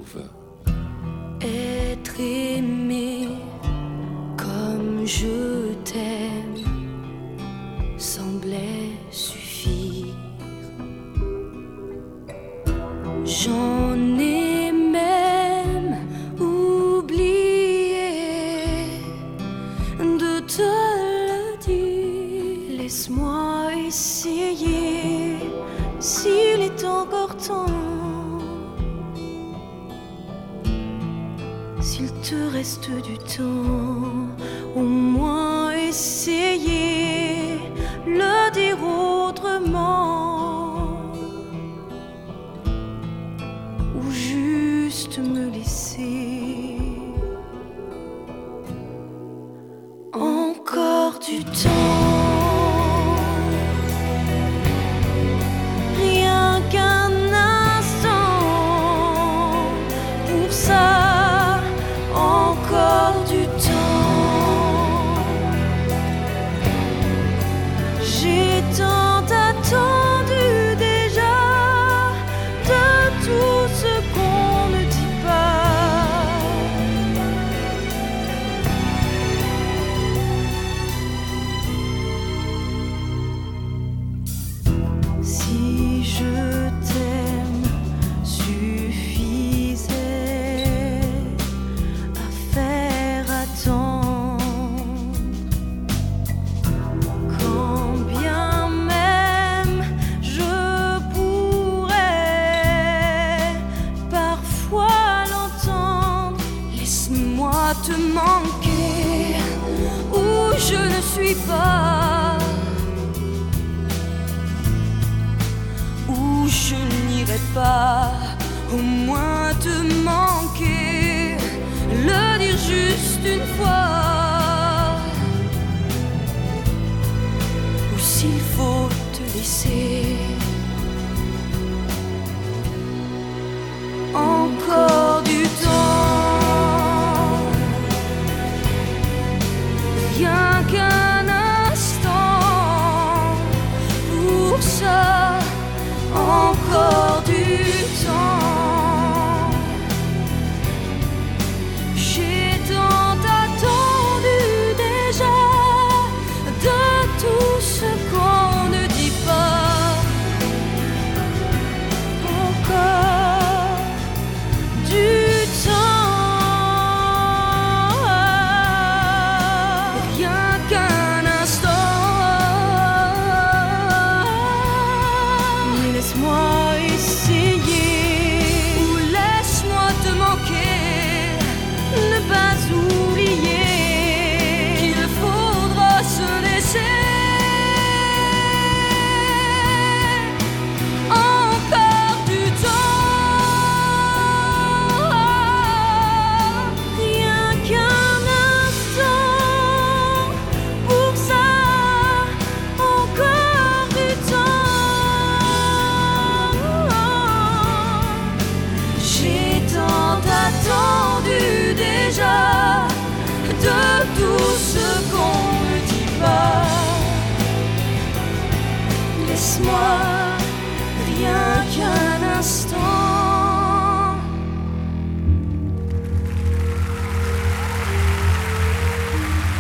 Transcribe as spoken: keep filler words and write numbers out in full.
trouve. Être aimé comme je t'aime semblait suffire. J'en ai même oublié de te le dire. Laisse-moi essayer s'il est encore temps. S'il te reste du temps, au moins essayer le dire autrement, ou juste me laisser encore du temps. Rien qu'un instant pour ça. Encore du temps. J'ai tant attendu déjà de tout ce qu'on ne dit pas. Si je t'aime suffisait à faire attendre, quand bien même je pourrais parfois l'entendre. Laisse-moi te manquer où je ne suis pas, où je n'irai pas, au moins te manquer, le dire juste une fois, ou s'il faut te laisser encore du temps, rien qu'un instant pour ça. Encore du temps. J'ai tant attendu déjà de tout ce qu'on ne dit pas. Encore du temps. Rien qu'un instant. Laisse-moi essayer, ou laisse-moi te manquer, ne pas oublier qu'il faudra se laisser encore du temps. Rien qu'un instant pour ça, encore du temps. J'ai tant attendu déjà de tout ce qu'on ne dit pas. Laisse-moi rien qu'un instant.